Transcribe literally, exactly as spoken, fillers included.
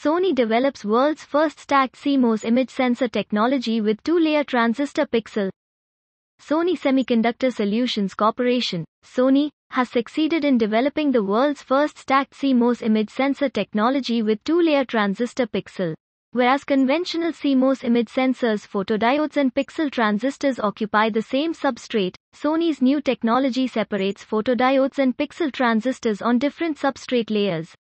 Sony develops world's first stacked C MOS image sensor technology with two-layer transistor pixel. Sony Semiconductor Solutions Corporation, Sony, has succeeded in developing the world's first stacked C MOS image sensor technology with two-layer transistor pixel. Whereas conventional C MOS image sensors, photodiodes and pixel transistors occupy the same substrate, Sony's new technology separates photodiodes and pixel transistors on different substrate layers.